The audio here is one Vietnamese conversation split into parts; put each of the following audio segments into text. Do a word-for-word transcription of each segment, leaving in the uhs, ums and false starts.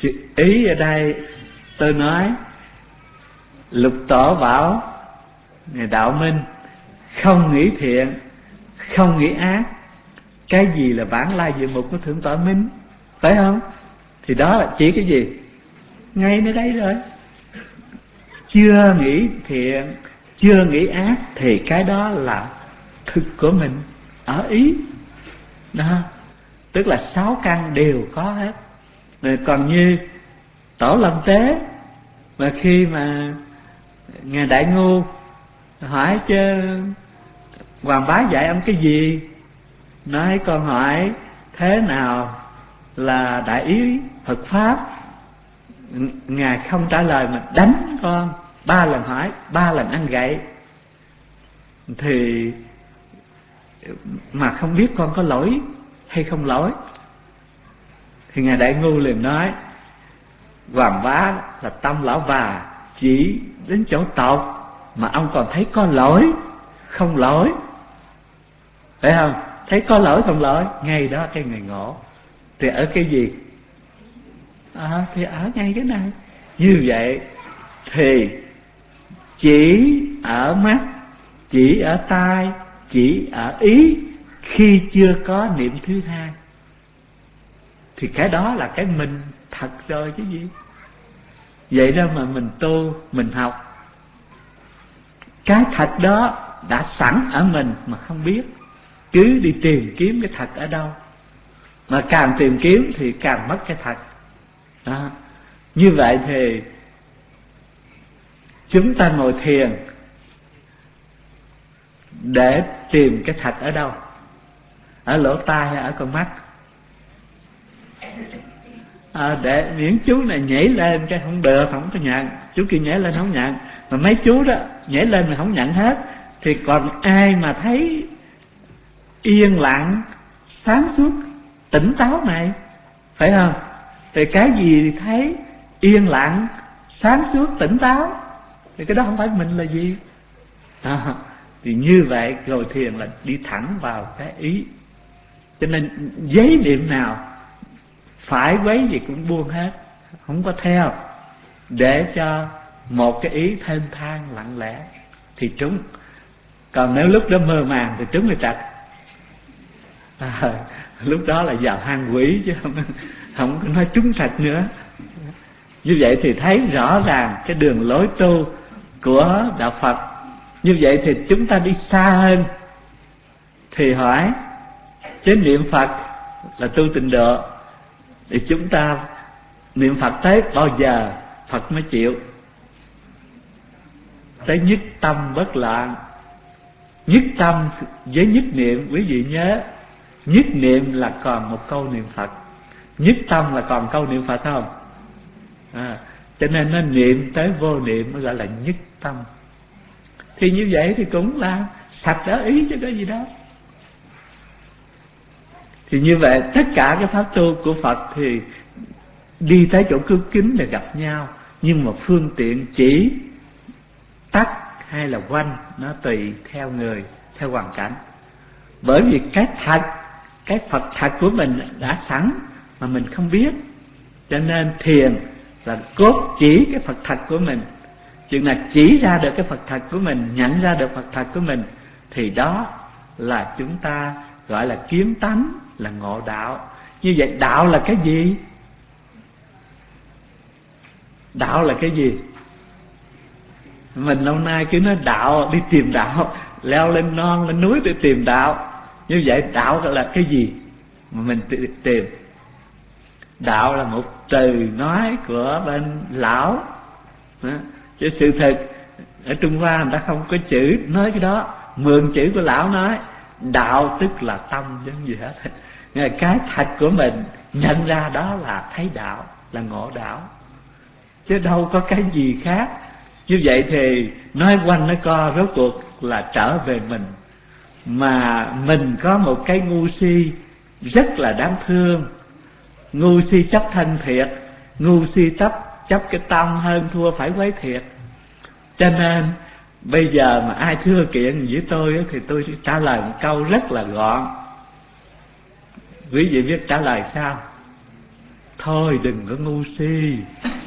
Ý ở đây tôi nói Lục Tổ bảo Ngài Đạo Minh không nghĩ thiện, không nghĩ ác. Cái gì là bản lai diện mục của Thượng Tọa Minh, phải không? Thì đó là chỉ cái gì? Ngay nơi đây rồi. Chưa nghĩ thiện, chưa nghĩ ác, thì cái đó là thực của mình, ở ý đó. Tức là sáu căn đều có hết. Rồi còn như Tổ Lâm Tế, mà khi mà Ngài Đại Ngu hỏi chứ Hoàng Bá dạy ông cái gì, nói con hỏi thế nào là đại ý Phật Pháp. Ngài không trả lời mà đánh con ba lần, hỏi ba lần ăn gậy. Thì mà không biết con có lỗi hay không lỗi. Thì Ngài Đại Ngu liền nói Hoàng Bá là tâm lão bà, chỉ đến chỗ tộc mà ông còn thấy có lỗi không lỗi, phải không? Thấy có lỗi không lỗi, ngay đó cái người ngộ. Thì ở cái gì? À, thì ở ngay cái này. Như vậy thì chỉ ở mắt, chỉ ở tai, chỉ ở ý khi chưa có niệm thứ hai, thì cái đó là cái mình thật rồi chứ gì. Vậy đó mà mình tu, mình học, cái thật đó đã sẵn ở mình mà không biết. Cứ đi tìm kiếm cái thật ở đâu, mà càng tìm kiếm thì càng mất cái thật đó. Như vậy thì chúng ta ngồi thiền để tìm cái thật ở đâu? Ở lỗ tai hay ở con mắt? À, để những chú này nhảy lên cái không được, không có nhận. Chú kia nhảy lên không nhận, mà mấy chú đó nhảy lên mà không nhận hết. Thì còn ai mà thấy yên lặng, sáng suốt, tỉnh táo này, phải không? Thì cái gì thấy yên lặng, sáng suốt, tỉnh táo, thì cái đó không phải mình là gì à, thì như vậy rồi thiền là đi thẳng vào cái ý. Cho nên giấy niệm nào phải quấy gì cũng buông hết, không có theo, để cho một cái ý thênh thang lặng lẽ thì trúng. Còn nếu lúc đó mơ màng thì trúng thì trật à, lúc đó là vào hang quỷ chứ không, không có nói trúng trật nữa. Như vậy thì thấy rõ ràng cái đường lối tu của đạo Phật. Như vậy thì chúng ta đi xa hơn. Thì hỏi chứ niệm Phật là tu tịnh độ, thì chúng ta niệm Phật tới bao giờ Phật mới chịu? Tới nhất tâm bất loạn. Nhất tâm với nhất niệm, quý vị nhớ, nhất niệm là còn một câu niệm Phật, nhất tâm là còn câu niệm Phật không? À, cho nên nó niệm tới vô niệm mới gọi là nhất tâm. Thì như vậy thì cũng là sạch ở ý chứ có gì đâu. Thì như vậy tất cả cái pháp tu của Phật thì đi tới chỗ cứu kính để gặp nhau, nhưng mà phương tiện chỉ tắt hay là quanh nó tùy theo người, theo hoàn cảnh. Bởi vì cái thật, cái Phật thật của mình đã sẵn mà mình không biết. Cho nên thiền là cốt chỉ cái Phật thật của mình. Chừng nào chỉ ra được cái Phật thật của mình, nhận ra được Phật thật của mình, thì đó là chúng ta gọi là kiến tánh, là ngộ đạo. Như vậy đạo là cái gì? Đạo là cái gì? Mình lâu nay cứ nói đạo, đi tìm đạo, leo lên non lên núi để tìm đạo. Như vậy đạo là cái gì mà mình tìm? Đạo là một từ nói của bên lão đó. Chứ sự thật ở Trung Hoa người ta không có chữ nói cái đó, mượn chữ của lão nói. Đạo tức là tâm chứ không gì hết. Cái thật của mình nhận ra đó là thấy đạo, là ngộ đạo, chứ đâu có cái gì khác. Như vậy thì nói quanh nói co rốt cuộc là trở về mình. Mà mình có một cái ngu si rất là đáng thương. Ngu si chấp thân thiệt, ngu si chấp chấp cái tâm hơn thua phải quấy thiệt. Cho nên bây giờ mà ai thưa kiện với tôi thì tôi sẽ trả lời một câu rất là gọn. Quý vị biết trả lời sao? thôi đừng có ngu si.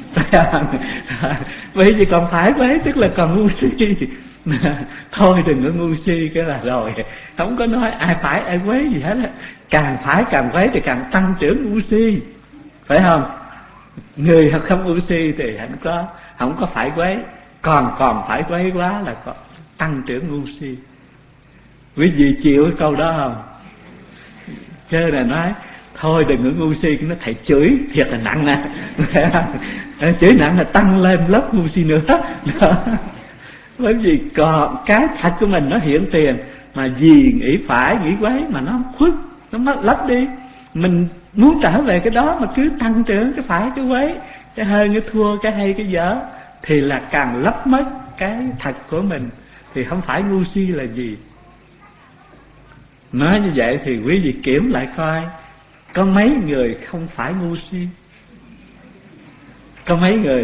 Bởi vì còn phải quấy tức là còn ngu si. Thôi đừng có ngu si cái là rồi, không có nói ai phải ai quấy gì hết. Càng phải càng quấy thì càng tăng trưởng ngu si, phải không? Người không ngu si thì không có không có phải quấy, còn còn phải quấy quá là có tăng trưởng ngu si. Quý vị chịu cái câu đó không? Chứ là nói thôi đừng có ngu si, nó thầy chửi thiệt là nặng nè. Chửi nặng là tăng lên lớp ngu si nữa đó. Bởi vì còn cái thật của mình nó hiện tiền, mà vì nghĩ phải nghĩ quấy mà nó khuất, nó mất lấp đi. Mình muốn trở về cái đó mà cứ tăng trưởng cái phải cái quấy, cái hơn cái thua, cái hay cái dở, thì là càng lấp mất cái thật của mình. Thì không phải ngu si là gì. Nói như vậy thì quý vị kiểm lại coi, có mấy người không phải ngu si? Có mấy người?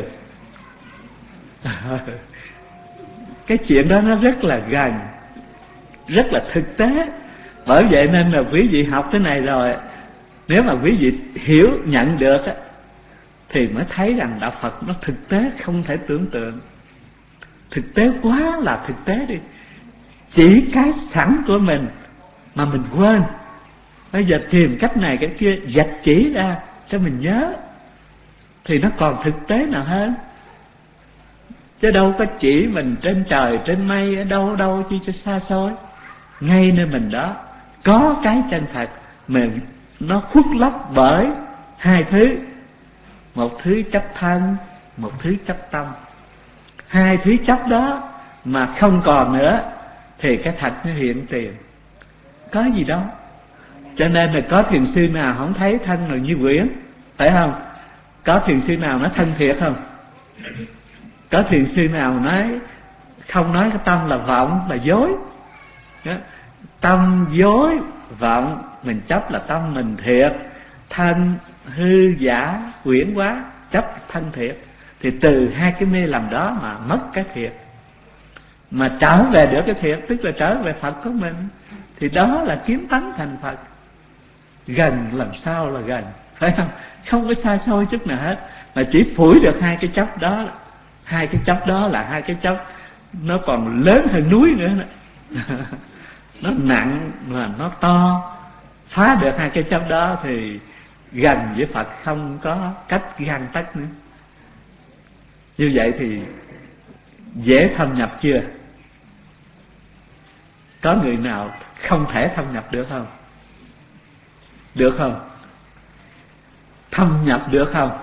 Cái chuyện đó nó rất là gần, rất là thực tế. Bởi vậy nên là quý vị học cái này rồi, nếu mà quý vị hiểu nhận được á, thì mới thấy rằng đạo Phật nó thực tế không thể tưởng tượng. Thực tế quá là thực tế đi. Chỉ cái sẵn của mình mà mình quên, bây giờ tìm cách này cái kia vạch chỉ ra cho mình nhớ, thì nó còn thực tế nào hơn. Chứ đâu có chỉ mình trên trời trên mây, ở đâu đâu chi cho xa xôi. Ngay nơi mình đó có cái chân thật, mình nó khuất lấp bởi hai thứ. Một thứ chấp thân, một thứ chấp tâm. Hai thứ chấp đó mà không còn nữa thì cái thật nó hiện tiền. Có gì đó. Cho nên là có thiền sư nào không thấy thân rồi như quyển, phải không? Có thiền sư nào nói thân thiệt không? Có thiền sư nào nói không nói cái tâm là vọng là dối? Tâm dối vọng mình chấp là tâm mình thiệt, thân hư giả quyển quá chấp thân thiệt. Thì từ hai cái mê lầm đó mà mất cái thiệt. Mà trở về được cái thiệt, tức là trở về Phật của mình, thì đó là kiến tánh thành Phật. Gần làm sao là gần, phải không? Không có xa xôi chút nào hết, mà chỉ phủi được hai cái chấp đó. Hai cái chấp đó là hai cái chấp nó còn lớn hơn núi nữa đó. Nó nặng mà nó to. Phá được hai cái chấp đó thì gần với Phật không có cách gan tấc nữa. Như vậy thì dễ thâm nhập chưa? Có người nào không thể thâm nhập được không? Được không? Thâm nhập được không?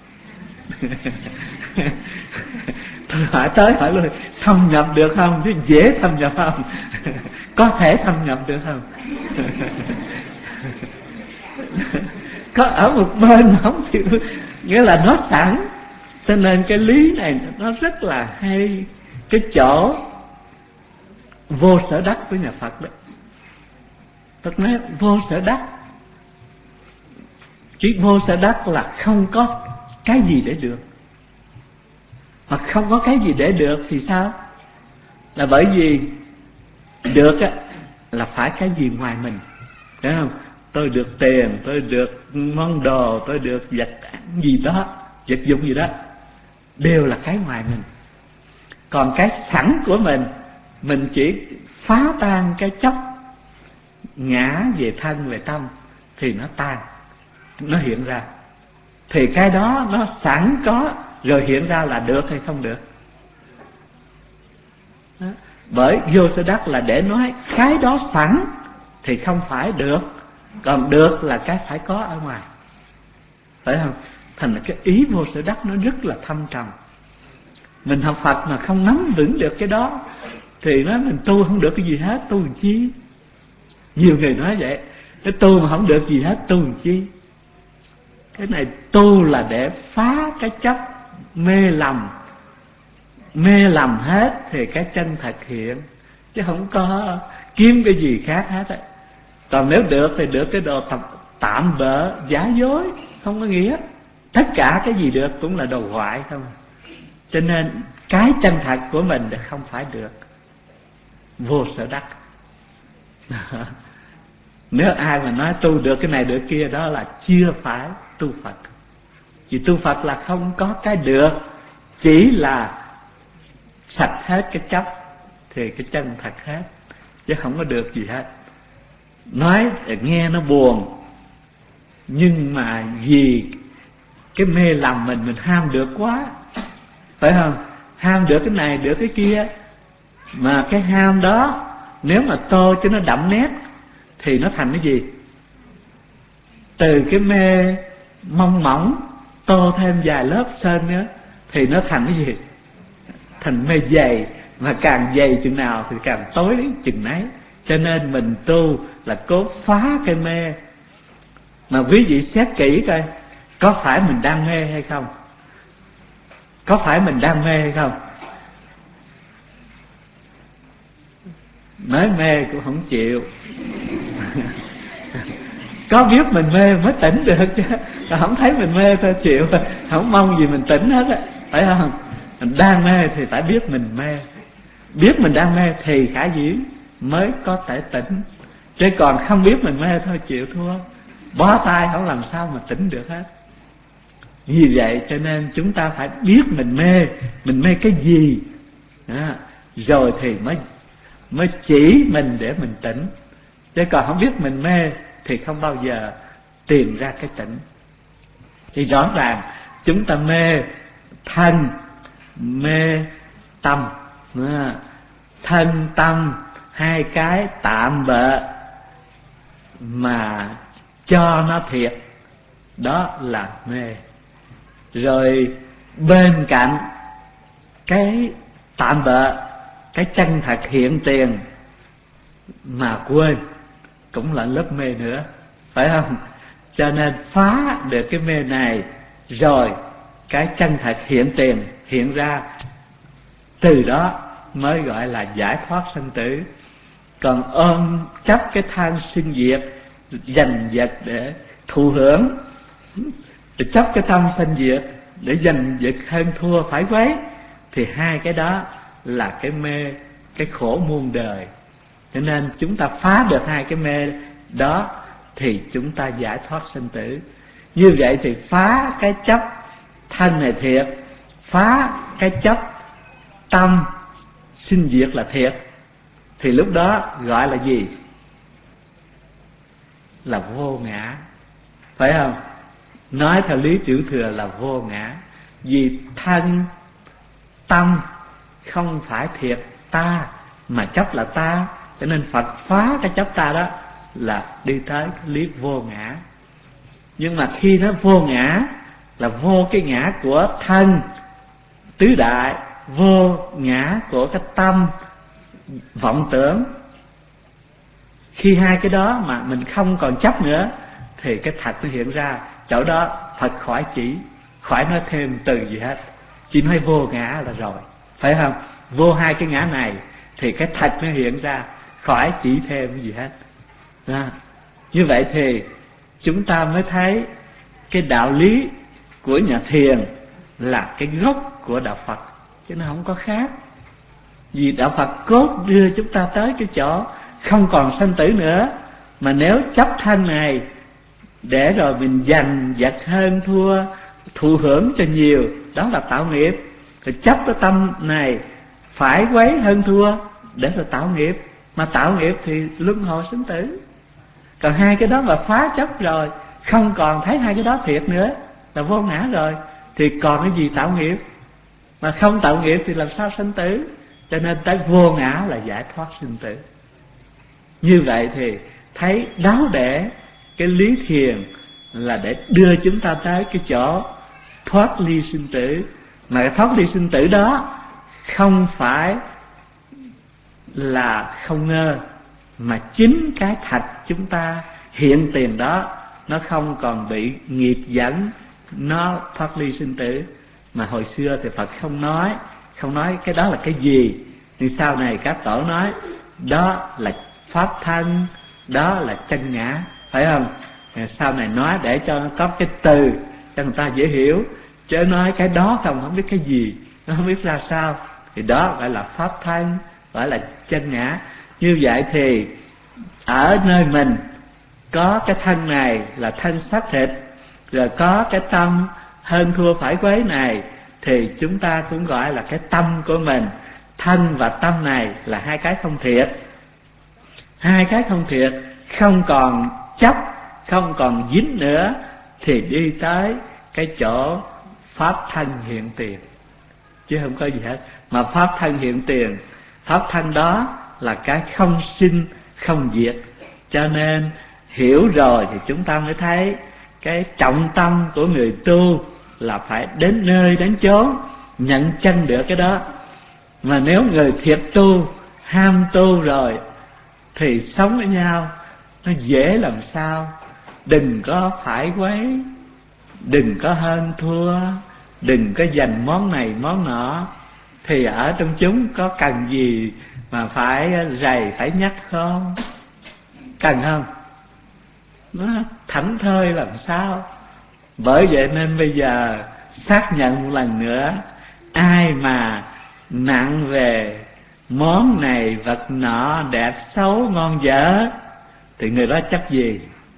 Tôi hỏi tới hỏi luôn, thâm nhập được không? Chứ dễ thâm nhập không? Có thể thâm nhập được không? Có ở một bên mà không chịu, nghĩa là nó sẵn. Cho nên cái lý này nó rất là hay. Cái chỗ vô sở đắc của nhà Phật đó. Phật nói vô sở đắc. Chứ vô sở đắc là không có cái gì để được. Mà không có cái gì để được thì sao? Là bởi vì được á, là phải cái gì ngoài mình, phải không? Tôi được tiền, tôi được món đồ, tôi được vật gì đó, vật dụng gì đó, đều là cái ngoài mình. Còn cái sẵn của mình, mình chỉ phá tan cái chấp ngã về thân về tâm thì nó tan, nó hiện ra. Thì cái đó nó sẵn có rồi hiện ra là được hay không được đó. Bởi vô sở đắc là để nói cái đó sẵn thì không phải được, còn được là cái phải có ở ngoài, phải không? Thành là cái ý vô sở đắc nó rất là thâm trầm. Mình học Phật mà không nắm vững được cái đó thì nói mình tu không được cái gì hết, tu làm chi? Nhiều người nói vậy, cái tu mà không được gì hết, tu làm chi? Cái này tu là để phá cái chấp mê lầm. Mê lầm hết thì cái chân thật hiện, chứ không có kiếm cái gì khác hết á. Còn nếu được thì được cái đồ tạm bợ giả dối, không có nghĩa. Tất cả cái gì được cũng là đồ hoại không. Cho nên cái chân thật của mình thì không phải được. Vô sở đắc. Nếu ai mà nói tu được cái này được kia, đó là chưa phải tu Phật. Vì tu Phật là không có cái được, chỉ là sạch hết cái chấp thì cái chân thật hết, chứ không có được gì hết. Nói nghe nó buồn, nhưng mà vì cái mê lầm mình, mình ham được quá, phải không? Ham được cái này, được cái kia. Mà cái ham đó nếu mà tô cho nó đậm nét thì nó thành cái gì? Từ cái mê mong mỏng tô thêm vài lớp sơn nữa thì nó thành cái gì? Thành mê dày. Mà càng dày chừng nào thì càng tối đến chừng nấy. Cho nên mình tu là cố phá cái mê. Mà quý vị xét kỹ coi, có phải mình đang mê hay không? Có phải mình đang mê hay không? Nói mê cũng không chịu. Có biết mình mê mới tỉnh được chứ. Không thấy mình mê thôi chịu. Không mong gì mình tỉnh hết á, phải không? Mình đang mê thì phải biết mình mê. Biết mình đang mê thì khả dĩ mới có thể tỉnh. Chứ còn không biết mình mê thôi chịu thua, bó tay không làm sao mà tỉnh được hết. Vì vậy cho nên chúng ta phải biết mình mê, mình mê cái gì đó, rồi thì mới mới chỉ mình để mình tỉnh. Chứ còn không biết mình mê thì không bao giờ tìm ra cái tỉnh. Thì rõ ràng chúng ta mê thân, mê tâm. Thân tâm hai cái tạm bợ mà cho nó thiệt, đó là mê. Rồi bên cạnh cái tạm bợ, cái chân thật hiện tiền mà quên cũng là lớp mê nữa, phải không? Cho nên phá được cái mê này rồi cái chân thật hiện tiền hiện ra, từ đó mới gọi là giải thoát sanh tử. Còn ôm chấp cái tham sinh diệt, giành giật để thụ hưởng, để chấp cái tâm sanh diệt để giành giật hơn thua phải quấy, thì hai cái đó là cái mê, cái khổ muôn đời. Cho nên chúng ta phá được hai cái mê đó thì chúng ta giải thoát sanh tử. Như vậy thì phá cái chấp thân này thiệt, phá cái chấp tâm sinh diệt là thiệt, thì lúc đó gọi là gì? Là vô ngã, phải không? Nói theo lý tiểu thừa là vô ngã. Vì thân tâm không phải thiệt ta, mà chấp là ta, cho nên Phật phá cái chấp ta đó là đi tới cái lý vô ngã. Nhưng mà khi nó vô ngã là vô cái ngã của thân tứ đại, vô ngã của cái tâm vọng tưởng. Khi hai cái đó mà mình không còn chấp nữa thì cái thật nó hiện ra. Chỗ đó Phật khỏi chỉ, khỏi nói thêm từ gì hết, chỉ nói vô ngã là rồi, phải không? Vô hai cái ngã này thì cái thật nó hiện ra, khỏi chỉ thêm gì hết đó. Như vậy thì chúng ta mới thấy cái đạo lý của nhà thiền là cái gốc của đạo Phật, chứ nó không có khác. Vì đạo Phật cốt đưa chúng ta tới cái chỗ không còn sanh tử nữa. Mà nếu chấp thân này để rồi mình giành giật hơn thua, thụ hưởng cho nhiều, đó là tạo nghiệp. Rồi chấp cái tâm này phải quấy hơn thua để rồi tạo nghiệp. Mà tạo nghiệp thì luân hồi sinh tử. Còn hai cái đó mà phá chấp rồi, không còn thấy hai cái đó thiệt nữa, là vô ngã rồi, thì còn cái gì tạo nghiệp? Mà không tạo nghiệp thì làm sao sinh tử? Cho nên tới vô ngã là giải thoát sinh tử. Như vậy thì thấy đáo để cái lý thiền là để đưa chúng ta tới cái chỗ thoát ly sinh tử. Mà cái thoát ly sinh tử đó không phải là không ngơ, mà chính cái thật chúng ta hiện tiền đó nó không còn bị nghiệp dẫn, nó thoát ly sinh tử. Mà hồi xưa thì Phật không nói, không nói cái đó là cái gì. Nhưng sau này các tổ nói đó là pháp thân, đó là chân ngã, phải không? Sau này nói để cho nó có cái từ cho người ta dễ hiểu. Chứ nói cái đó không, không biết cái gì, nó không biết ra sao, thì đó gọi là pháp thân, gọi là chân ngã. Như vậy thì ở nơi mình có cái thân này là thân xác thịt, rồi có cái tâm hơn thua phải quấy này, thì chúng ta cũng gọi là cái tâm của mình. Thân và tâm này là hai cái không thiệt. Hai cái không thiệt, không còn chấp, không còn dính nữa, thì đi tới cái chỗ pháp thân hiện tiền, chứ không có gì hết. Mà pháp thân hiện tiền, pháp thân đó là cái không sinh không diệt. Cho nên hiểu rồi thì chúng ta mới thấy cái trọng tâm của người tu là phải đến nơi đến chốn nhận chân được cái đó. Mà nếu người thiệt tu, ham tu rồi thì sống với nhau nó dễ làm sao. Đừng có phải quấy, đừng có hơn thua, đừng có giành món này món nọ. Thì ở trong chúng có cần gì mà phải rầy, phải nhắc không? Cần không? Nó thảnh thơi làm sao. Bởi vậy nên bây giờ xác nhận một lần nữa, ai mà nặng về món này vật nọ, đẹp xấu ngon dở, thì người đó chấp gì?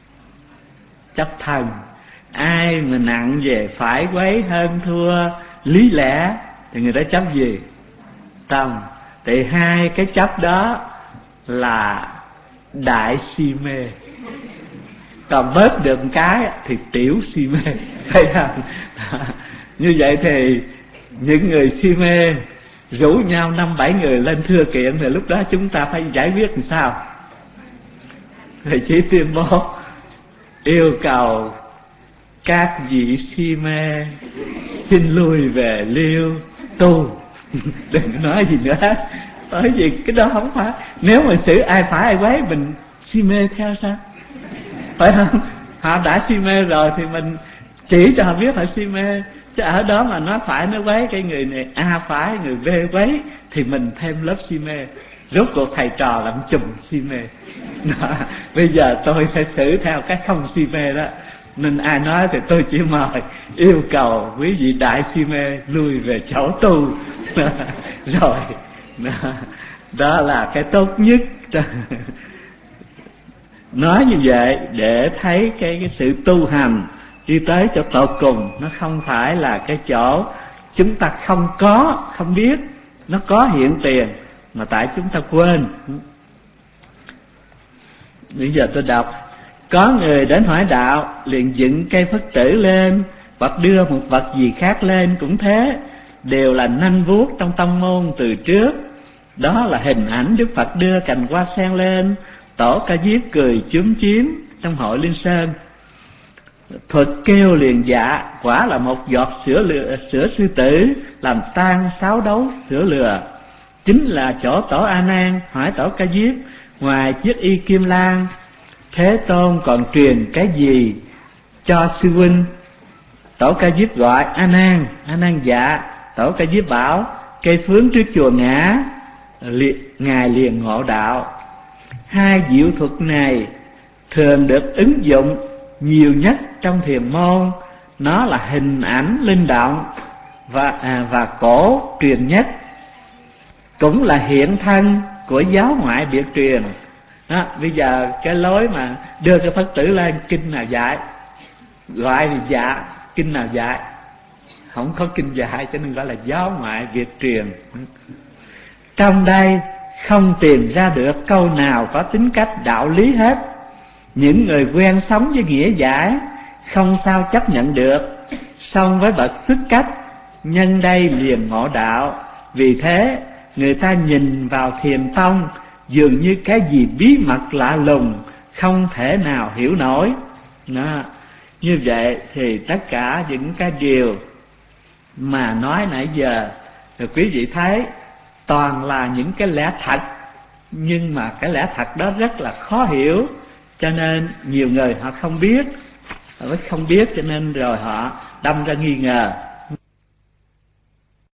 Chấp thân. Ai mà nặng về phải quấy hơn thua lý lẽ, thì người đó chấp gì? Tâm. Thì hai cái chấp đó là đại si mê. Còn bớt được một cái thì tiểu si mê, thấy không? Như vậy thì những người si mê rủ nhau năm bảy người lên thưa kiện, thì lúc đó chúng ta phải giải quyết làm sao? Thầy chỉ tuyên bố yêu cầu các vị si mê xin lui về liêu tu. Đừng nói gì nữa, bởi vì cái đó không phải. Nếu mà xử ai phải ai quấy, mình si mê theo sao? Phải không? Họ đã si mê rồi thì mình chỉ cho họ biết họ si mê. Chứ ở đó mà nó phải nó quấy, cái người này A phải, người B quấy, thì mình thêm lớp si mê. Rốt cuộc thầy trò làm chùm si mê đó. Bây giờ tôi sẽ xử theo cái không si mê đó. Nên ai nói thì tôi chỉ mời yêu cầu quý vị đại si mê lui về chỗ tu. Rồi đó, đó là cái tốt nhất. Nói như vậy để thấy cái, cái sự tu hành đi tới chỗ tột cùng, nó không phải là cái chỗ chúng ta không có, không biết. Nó có hiện tiền mà tại chúng ta quên. Bây giờ tôi đọc: có người đến hỏi đạo, liền dựng cây Phật tử lên, hoặc đưa một vật gì khác lên cũng thế, đều là nanh vuốt trong tông môn từ trước. Đó là hình ảnh Đức Phật đưa cành hoa sen lên. Tổ Ca Diếp cười chúm chím trong hội Liên Sơn. Thuật kêu liền dạ, quả là một giọt sữa lừa, sữa sư tử làm tan sáu đấu sữa lừa. Chính là chỗ Tổ A Nan hỏi Tổ Ca Diếp, ngoài chiếc y kim lan, Thế Tôn còn truyền cái gì cho sư huynh? Tổ Ca Diếp gọi: A Nan. A Nan dạ. Tổ Ca Diếp bảo: cây phướng trước chùa Ngã, ngài liền ngộ đạo. Hai diệu thuật này thường được ứng dụng nhiều nhất trong thiền môn. Nó là hình ảnh linh động và à, và cổ truyền nhất, cũng là hiện thân của giáo ngoại biệt truyền đó. Bây giờ cái lối mà đưa cái Phật tử lên, kinh nào dạy, gọi thì dạ, kinh nào dạy, không có kinh dạy, cho nên gọi là giáo ngoại biệt truyền. Trong đây không tìm ra được câu nào có tính cách đạo lý hết. Những người quen sống với nghĩa giải không sao chấp nhận được, song với bậc xuất cách, nhân đây liền ngộ đạo. Vì thế người ta nhìn vào thiền tông dường như cái gì bí mật lạ lùng, không thể nào hiểu nổi đó. Như vậy thì tất cả những cái điều mà nói nãy giờ, rồi quý vị thấy toàn là những cái lẽ thật, nhưng mà cái lẽ thật đó rất là khó hiểu, cho nên nhiều người họ không biết, họ không biết cho nên rồi họ đâm ra nghi ngờ.